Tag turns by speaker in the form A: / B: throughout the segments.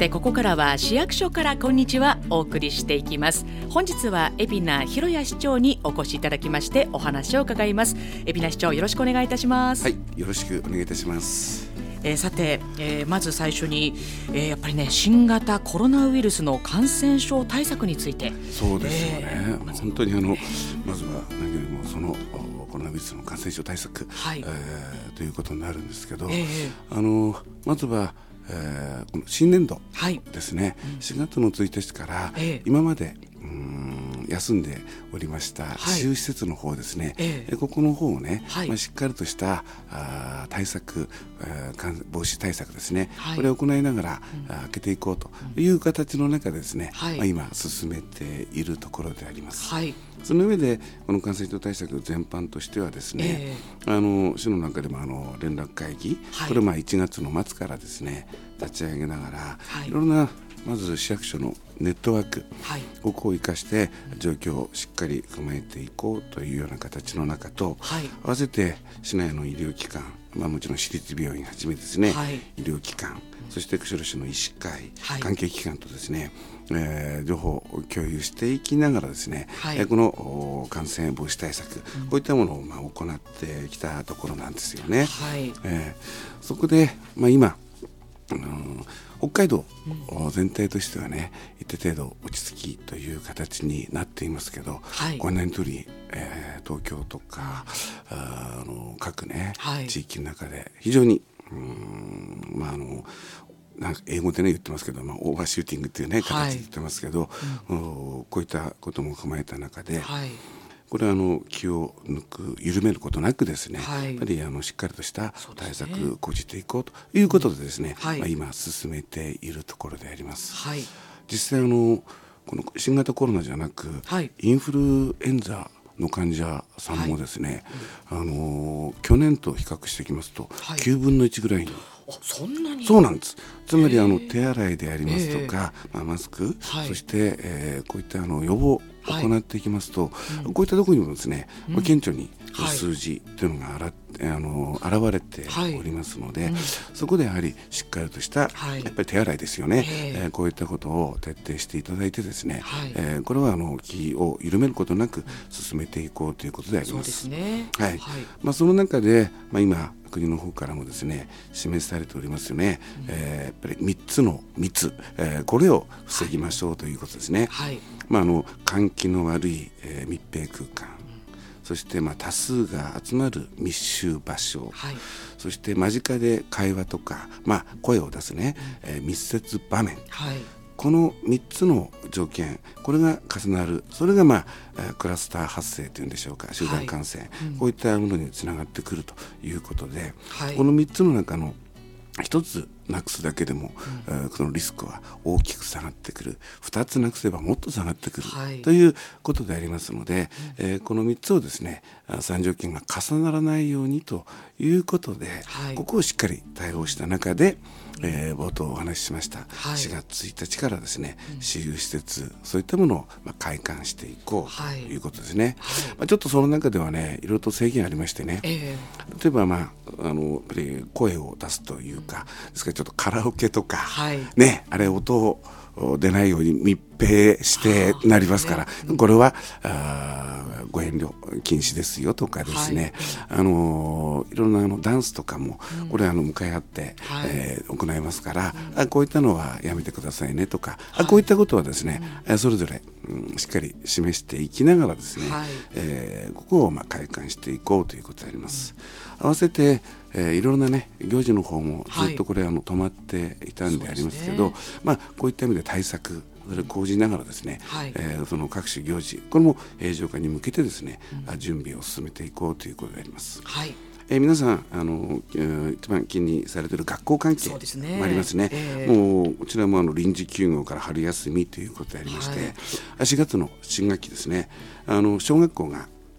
A: てここからは市役所からこんにちはお送りしていきます。本日は海老名博也市長にお越しいただきましてお話を伺います。海老名市長、よろしくお願いいたします。
B: はい、よろしくお願いいたします。
A: さて、まず最初に、やっぱりね、新型コロナウイルスの感染症対策について。
B: そうですよね、本当にまずは何よりもそのコロナウイルスの感染症対策、ということになるんですけど、まずはこの新年度ですね、4月の1日から今まで休んでおりました私有施設の方ですね、ここの方をね、しっかりとした対策、防止対策ですね、これを行いながら開けていこうという形の中でですね、今進めているところであります。その上でこの感染症対策全般としてはですね、市の中でも連絡会議、これを1月の末からですね立ち上げながら、いろんなまず市役所のネットワーク、ここを生かして状況をしっかり踏まえていこうというような形の中と、合わせて市内の医療機関、もちろん私立病院はじめですね、医療機関、そして釧路市の医師会、関係機関とですね、情報を共有していきながらですね、この感染防止対策、こういったものを行ってきたところなんですよね。そこで、今北海道全体としてはね、一定程度落ち着きという形になっていますけど、ご案内の通り、東京とか各ね、地域の中で非常になんか英語でね言ってますけど、オーバーシューティングっていうね形で言ってますけど、こういったことも踏まえた中で、これは気を抜く、緩めることなくですね、やっぱりしっかりとした対策を講じていこうということでですね、今進めているところであります。実際この新型コロナじゃなく、インフルエンザの患者さんもですね、去年と比較していきますと、9分の1ぐらいに。
A: そんなに。
B: そうなんです。つまり手洗いでありますとか、マスク、そして、こういった予防を行っていきますと、こういったところにもですね、顕著に数字というのが現れておりますので、そこでやはりしっかりとした、やっぱり手洗いですよね、こういったことを徹底していただいてですね、これは気を緩めることなく進めていこうということであります。その中で、今国の方からもですね示されておりますよね、やっぱり3つの密、これを防ぎましょうということですね。換気の悪い、密閉空間、そして多数が集まる密集場所、そして間近で会話とか、声を出すね、密接場面、この3つの条件、これが重なる、それがクラスター発生というんでしょうか、集団感染、こういったものにつながってくるということで、この3つの中の1つなくすだけでも、そのリスクは大きく下がってくる、2つなくせばもっと下がってくる、ということでありますので、この3つをですね3条件が重ならないようにということで、ここをしっかり対応した中で、冒頭お話ししました、4月1日からですね、私有施設、そういったものを開館していこうということですね。ちょっとその中ではね、いろいろと制限ありましてね、例えばやっぱり声を出すというか、ですからちょっとカラオケとか、あれ音を出ないように密閉してなりますから、これはご遠慮禁止ですよとかですね、いろんなダンスとかもこれ向かい合って、行いますから、こういったのはやめてくださいねとか、こういったことはですね、それぞれ、しっかり示していきながらですね、ここを開館していこうということであります。合わせて、いろんなね行事の方もずっとこれ止まっていたんでありますけど、こういった意味で対策、それを講じながらですね、その各種行事、これも平常化に向けてですね、準備を進めていこうということであります。皆さん一番気にされている学校関係もありますね。もうこちらも臨時休業から春休みということでありまして、4月の新学期ですね、小学校が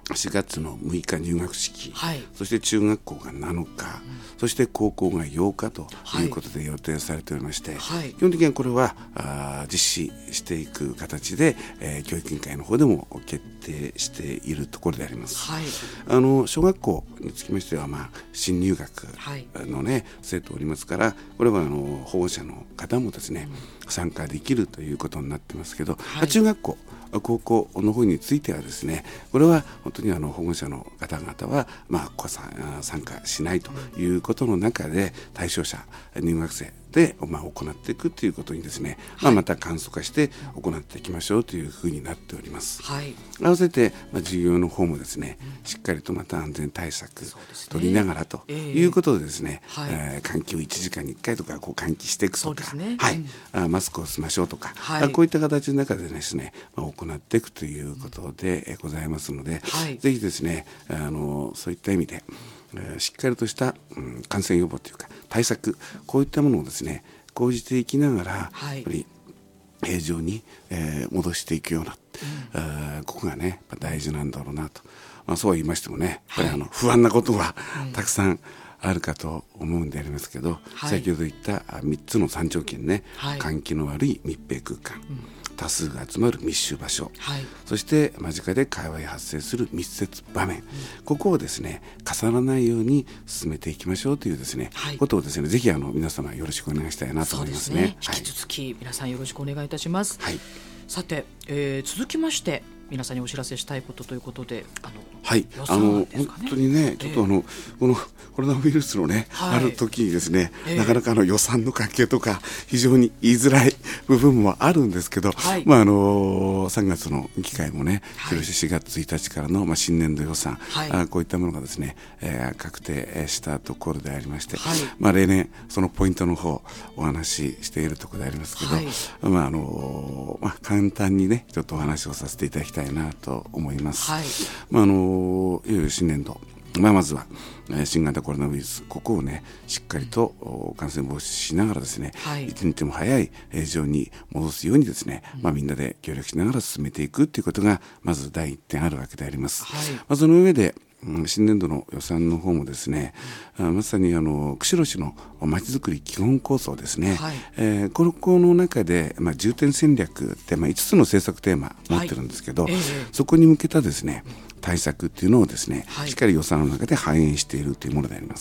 B: 4月の6日入学式、
A: はい、
B: そして中学校が7日、そして高校が8日ということで予定されておりまして、はい、基本的にはこれは実施していく形で、教育委員会の方でも決定しているところであります、はい、小学校につきましては、新入学の、生徒おりますから、これは保護者の方もですね、参加できるということになってますけど、はい、中学校高校の方についてはですね、これは本当に保護者の方々は、参加しないということの中で、対象者入学生で、行っていくということにですね、また簡素化して行っていきましょうというふうになっております、はい、合わせて、授業の方もですね、しっかりとまた安全対策取りながらということでですね、換気を1時間に1回とか換気していくとか、マスクをしましょうとか、こういった形の中でですね、行っていくということでございますので、ぜひですね、そういった意味でしっかりとした、感染予防というか対策、こういったものをですね講じていきながら、やっぱり平常に、戻していくような、ここがね大事なんだろうなと、そうは言いましてもね、やっぱり不安なことはたくさんあるかと思うんでありますけど、先ほど言った3つの3条件ね、換気の悪い密閉空間、多数が集まる密集場所、そして間近で会話が発生する密接場面、ここをですね重ならないように進めていきましょうというですね、ことをですねぜひ皆様よろしくお願いしたいなと思いますね。
A: 引き続き皆さんよろしくお願いいたします。さて、続きまして皆さんにお知らせしたいことということで、
B: 本当にね、ちょっとこのコロナウイルスのね、ある時にですね、なかなか予算の関係とか非常に言いづらい部分もあるんですけど、3月の議会もね、4月1日からの、新年度予算、こういったものがですね、確定したところでありまして、例年そのポイントの方お話ししているところでありますけど、簡単にねちょっとお話をさせていただきたいなと思います。いよいよ新年度、まずは新型コロナウイルス、ここをねしっかりと感染防止しながらですね、一日も早い平常に戻すようにですね、みんなで協力しながら進めていくということがまず第一点あるわけであります。その上で新年度の予算の方もですね、まさに釧路市のまちづくり基本構想ですね、ここの中で、重点戦略って、5つの政策テーマ持ってるんですけど、そこに向けたですね対策っていうのをですね、しっかり予算の中で反映しているというものであります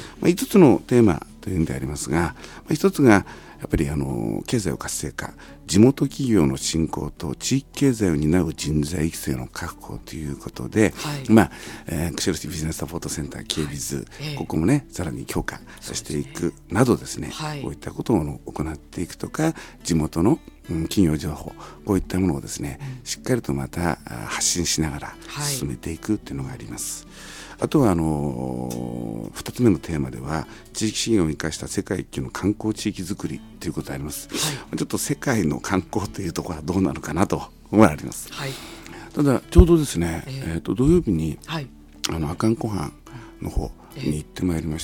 B: 。5つのテーマというんでありますが、1つがやっぱり経済を活性化、地元企業の振興と地域経済を担う人材育成の確保ということで、釧路市ビジネスサポートセンター K-BIZ、ここもねさらに強化していくなどですね、こういったことを行っていくとか、地元の企業情報、こういったものをですね、しっかりとまた発信しながら進めていくというのがあります。あとは2つ目のテーマでは、地域資源を生かした世界一級の観光地域づくりということがあります。ちょっと世界の観光というところはどうなのかなと思われます。ただちょうどですね、土曜日に、阿寒湖畔の方に行ってまいりまして、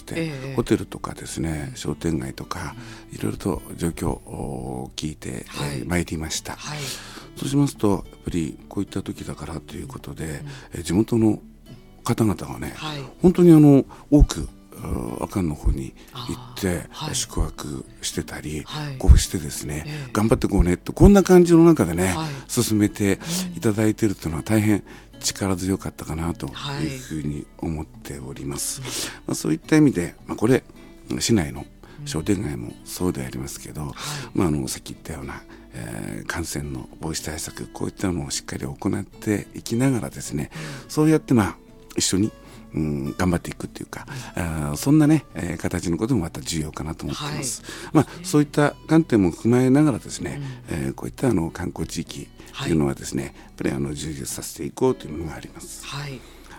B: ホテルとかですね、商店街とか、いろいろと状況を聞いてまいりました。そうしますと、やっぱりこういった時だからということで、地元の方々がね、本当に多く阿寒の方に行って宿泊してたり、こうしてですね、頑張ってこうねと、こんな感じの中でね、進めていただいているというのは大変力強かったかなというふうに思っております。そういった意味で、これ市内の商店街もそうでありますけど、さっき言ったような感染の防止対策、こういったのをしっかり行っていきながらですね、そうやって一緒に頑張っていくっていうか、そんなね、形のこともまた重要かなと思っています。そういった観点も踏まえながらですね、こういった観光地域というのはですね、やっぱり充実させていこうというのがあります。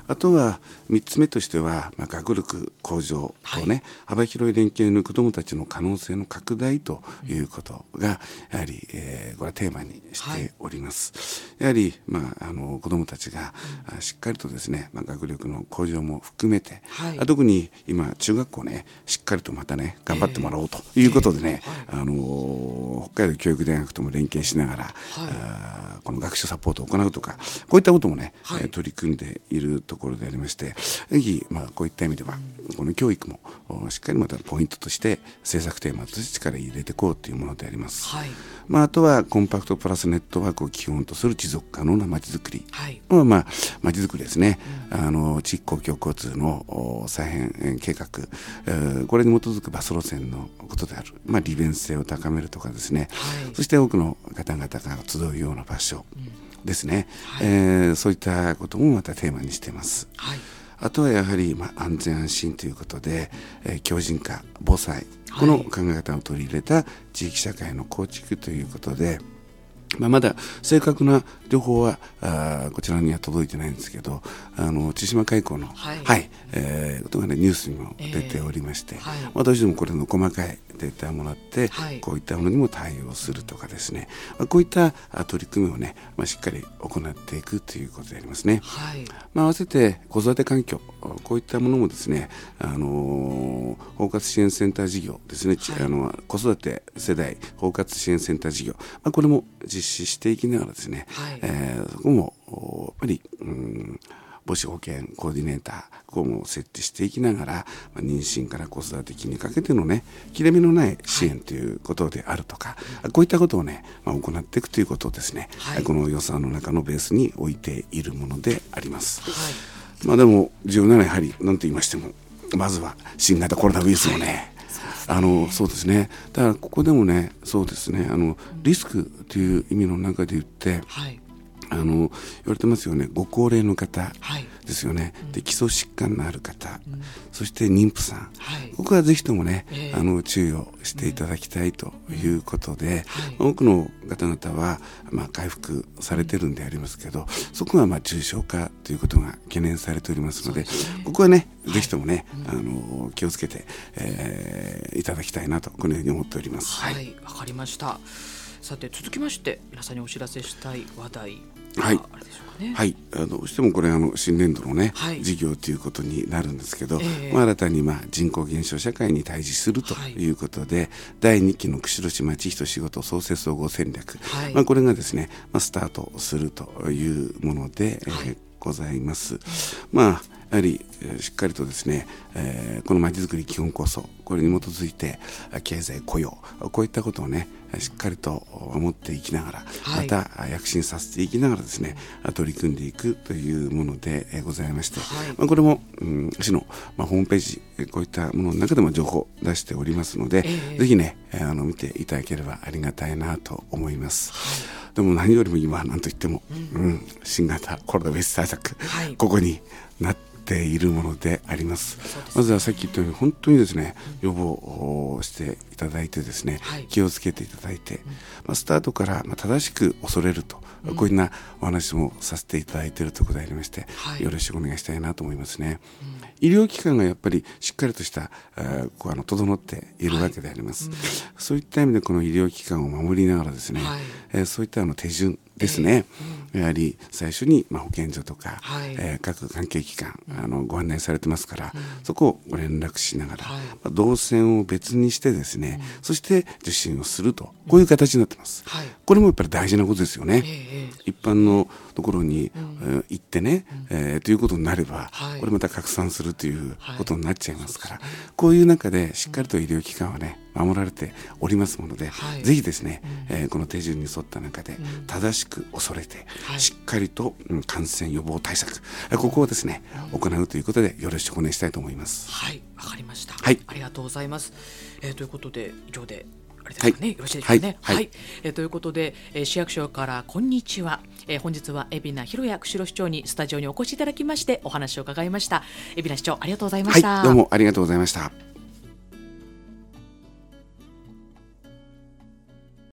B: あとは3つ目としては、学力向上とね、幅広い連携の子どもたちの可能性の拡大ということがやはり、これはテーマにしております。やはり、子どもたちがしっかりとですね、学力の向上も含めて、特に今中学校ね、しっかりとまたね頑張ってもらおうということでね、北海道教育大学とも連携しながら、この学習サポートを行うとか、こういったこともね、取り組んでいるところでありまして、ぜひ、こういった意味では、この教育もしっかりまたポイントとして政策テーマとして力を入れていこうというものであります。あとはコンパクトプラスネットワークを基本とする持続可能なまちづくり、まちづくりですね。地域公共交通の再編計画、これに基づくバス路線のことである、利便性を高めるとかですね、そして多くの方々が集うような場所ですね、そういったこともまたテーマにしています。あとはやはり、安全安心ということで、強靭化、防災、この考え方を取り入れた地域社会の構築ということで、まだ正確な情報はこちらには届いてないんですけど、千島海溝の、ことがねニュースにも出ておりまして、私どもこれの細かいデータをもらって、こういったものにも対応するとかですね、こういった取り組みをね、しっかり行っていくということでありますね。合わせて子育て環境、こういったものもですね、包括支援センター事業ですね、子育て世代包括支援センター事業、これも実施していきながらですね、そこもやっぱり母子保健コーディネーター、ここも設置していきながら、妊娠から子育て期にかけてのね、切れ目のない支援ということであるとか、こういったことをね、行っていくということをですね、この予算の中のベースに置いているものであります。でも重要なのはやはり何と言いましても、まずは新型コロナウイルスのね、そうですね。だからここでもね、そうですね、リスクという意味の中で言って、言われてますよね。ご高齢の方ですよね。で、基礎疾患のある方、そして妊婦さん、ここはぜひともね、注意をしていただきたいということで、多くの方々は、回復されてるんでありますけど、そこは重症化ということが懸念されておりますので、ここはね、ぜひともね、気をつけて、いただきたいなと、このように思っております。
A: わかりました。さて続きまして皆さんにお知らせしたい話題、
B: あれでしょうかね。どうしてもこれ新年度のね、事業ということになるんですけど、新たに人口減少社会に対峙するということで、第2期の釧路市町人仕事創生総合戦略、これがですね、スタートするというもので、ございます。やはりしっかりとですね、このまちづくり基本構想、これに基づいて経済雇用、こういったことをねしっかりと守っていきながら、また躍進させていきながらですね、取り組んでいくというものでございまして、これも市のホームページ、こういったものの中でも情報を出しておりますので、ぜひね見ていただければありがたいなと思います。でも何よりも今は何といっても、新型コロナウイルス対策、ここになっているものであります。まずはさっき言ったように本当にですね、予防していただいてですね、気をつけていただいて、スタートから正しく恐れると、こういうようなお話もさせていただいているところでありまして、よろしくお願いしたいなと思いますね。医療機関がやっぱりしっかりとした整っているわけであります。そういった意味でこの医療機関を守りながらですね、そういった手順ですね、やはり最初に保健所とか、各関係機関ご案内されてますから、そこをご連絡しながら、動線を別にしてですね、そして受診をすると、こういう形になってます。これもやっぱり大事なことですよね。一般のところに行ってね、ということになれば、これまた拡散するということになっちゃいますから、こういう中でしっかりと医療機関はね守られておりますもので、ぜひですね、この手順に沿った中で正しく恐れて、しっかりと感染予防対策、ここをですね行うということでよろしくお願いしたいと思います。
A: わかりました。ありがとうございます。ということで以上であれですかね、よろしいでしょうかね。ということで、市役所からこんにちは。本日は海老名広也釧路市長にスタジオにお越しいただきましてお話を伺いました。海老名市長、ありがとうございました。
B: どうもありがとうございました。